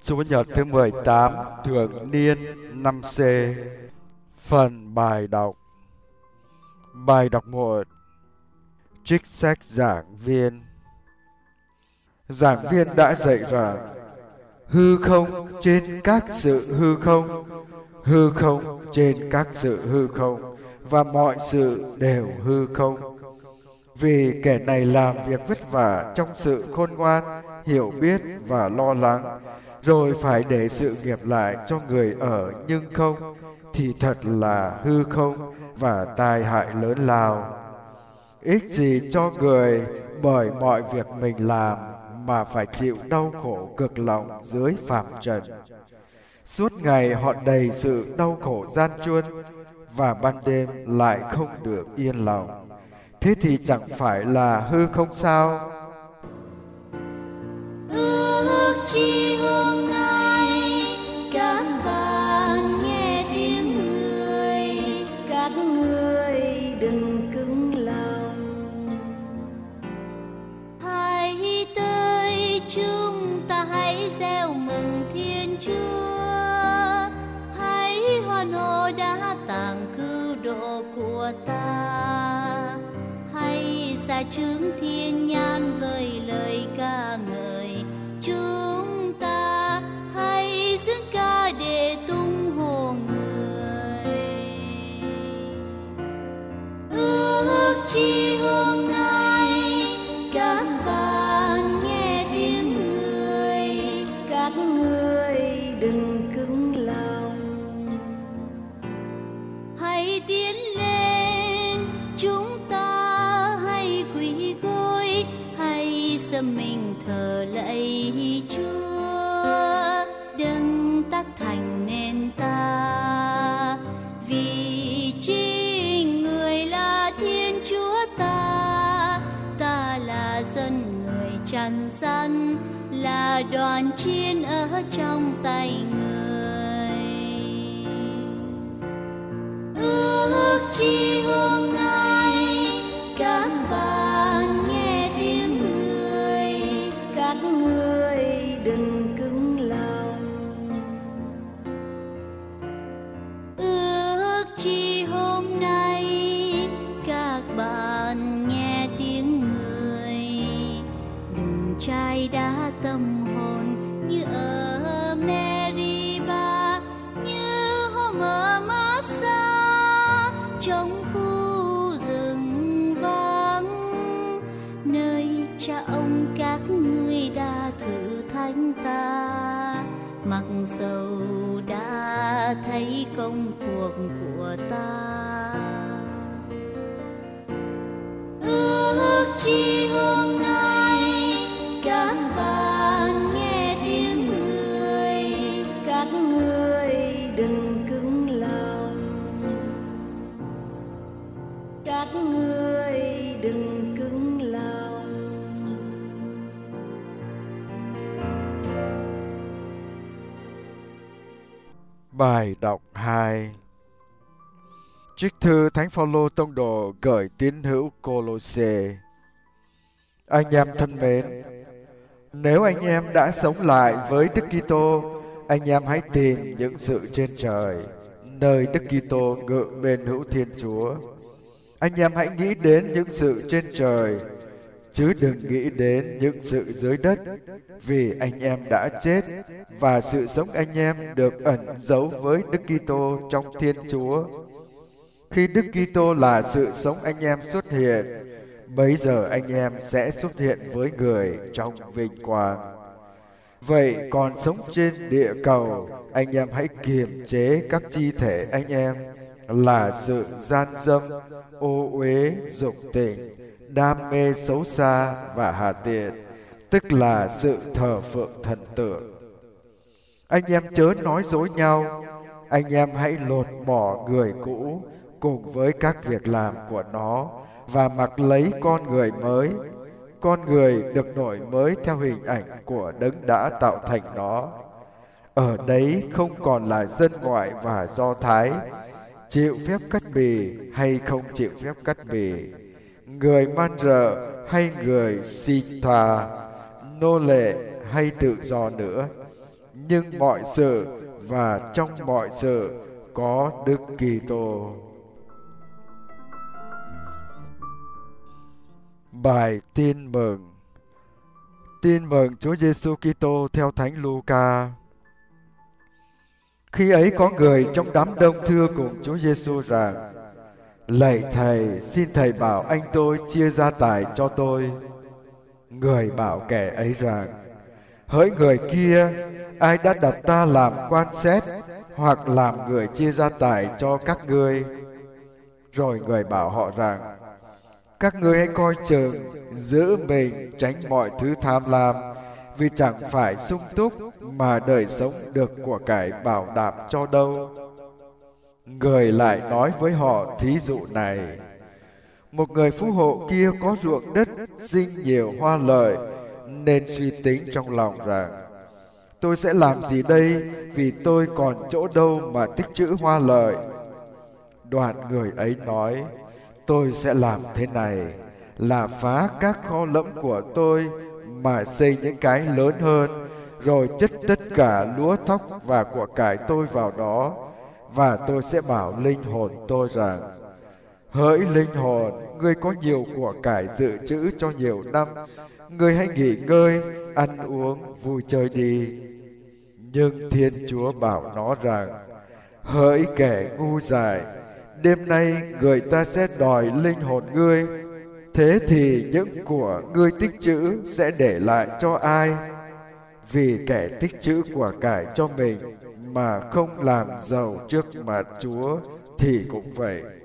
Chủ nhật thứ 18 thường niên 5C. Phần bài đọc. Bài đọc 1. Trích sách giảng viên. Giảng viên đã dạy rằng hư không trên các sự hư không, hư không trên các sự hư không, và mọi sự đều hư không. Vì kẻ này làm việc vất vả trong sự khôn ngoan, hiểu biết và lo lắng, rồi phải để sự nghiệp lại cho người ở nhưng không, thì thật là hư không và tai hại lớn lao. Ích gì cho người bởi mọi việc mình làm mà phải chịu đau khổ cực lòng dưới phàm trần. Suốt ngày họ đầy sự đau khổ gian truân, và ban đêm lại không được yên lòng. Thế thì chẳng phải là hư không sao? Ước chi hôm nay các bạn nghe tiếng người, các người đừng cứng lòng. Hãy tới chúng ta hãy reo mừng Thiên Chúa, hãy hoan hô đã tặng cứu độ của ta. Hãy ra chứng thiên nhãn với lời ca ngợi chúng ta, hãy dựng ca để tung hô người. Ước chi hôm nay các bạn nghe tiếng người, các người đừng cứng lòng. Hãy tiến lên chúng ta, hãy quỳ gối, hãy dâng mình thờ lạy Chúa. Đấng tác thành nên ta, vì chính người là Thiên Chúa ta. Ta là dân người trần gian, là đoàn chiên ở trong tay người. Ước chi hôm nay các bạn nghe tiếng người, các người đừng cứng lòng. Ước chi hôm nay các bạn nghe tiếng người, đừng chai đá tâm hồn như ở Meribah, như hôm ở Massa trong khu rừng vắng, nơi cha ông các ngươi đã thử thách ta, mặc dầu đã thấy công cuộc của ta. Ước chi hôm nay các bạn nghe tiếng người, các người đừng cứng lòng. Các người đừng cứng lòng. Bài đọc 2. Trích thư Thánh Phaolô tông đồ gửi tín hữu Cô-lô-sê. Anh em thân mến, nếu anh em đã sống lại với Đức Kitô, anh em hãy tìm những sự trên trời, nơi Đức Kitô ngự bên hữu Thiên Chúa. Anh em hãy nghĩ đến những sự trên trời, chứ đừng nghĩ đến những sự dưới đất, vì anh em đã chết, và sự sống anh em được ẩn giấu với Đức Kitô trong Thiên Chúa. Khi Đức Kitô là sự sống anh em xuất hiện, bấy giờ anh em sẽ xuất hiện với người trong vinh quang. Vậy còn sống trên địa cầu, anh em hãy kiềm chế các chi thể anh em là sự gian dâm, ô uế, dục tình, đam mê xấu xa và hà tiện, tức là sự thờ phượng thần tượng. Anh em chớ nói dối nhau, anh em hãy lột bỏ người cũ cùng với các việc làm của nó và mặc lấy con người mới. Con người được đổi mới theo hình ảnh của Đấng đã tạo thành nó. Ở đấy không còn là dân ngoại và Do Thái, chịu phép cắt bì hay không chịu phép cắt bì, người man rợ hay người Sitha, nô lệ hay tự do nữa. nhưng mọi sự và trong mọi sự có Đức Kitô. Bài Tin mừng. Tin mừng Chúa Giêsu Kitô theo Thánh Luca. Khi ấy có người trong đám đông thưa cùng Chúa Giêsu rằng: Lạy Thầy, xin Thầy bảo anh tôi chia gia tài cho tôi. Người bảo kẻ ấy rằng: Hỡi người kia, ai đã đặt ta làm quan xét hoặc làm người chia gia tài cho các ngươi? Rồi người bảo họ rằng: Các ngươi hãy coi chừng, giữ mình tránh mọi thứ tham lam, vì chẳng phải sung túc mà đời sống được của cải bảo đảm cho đâu. Người lại nói với họ thí dụ này: Một người phú hộ kia có ruộng đất sinh nhiều hoa lợi, nên suy tính trong lòng rằng: Tôi sẽ làm gì đây, vì tôi còn chỗ đâu mà tích trữ hoa lợi. Đoạn người ấy nói: Tôi sẽ làm thế này, là phá các kho lẫm của tôi mà xây những cái lớn hơn, rồi chất tất cả lúa thóc và của cải tôi vào đó, và tôi sẽ bảo linh hồn tôi rằng: Hỡi linh hồn, ngươi có nhiều của cải dự trữ cho nhiều năm, ngươi hãy nghỉ ngơi, ăn uống, vui chơi đi. Nhưng Thiên Chúa bảo nó rằng: Hỡi kẻ ngu dại, đêm nay người ta sẽ đòi linh hồn ngươi. Thế thì những của ngươi tích trữ sẽ để lại cho ai? Vì kẻ tích trữ của cải cho mình mà không làm giàu trước mặt Chúa thì cũng vậy.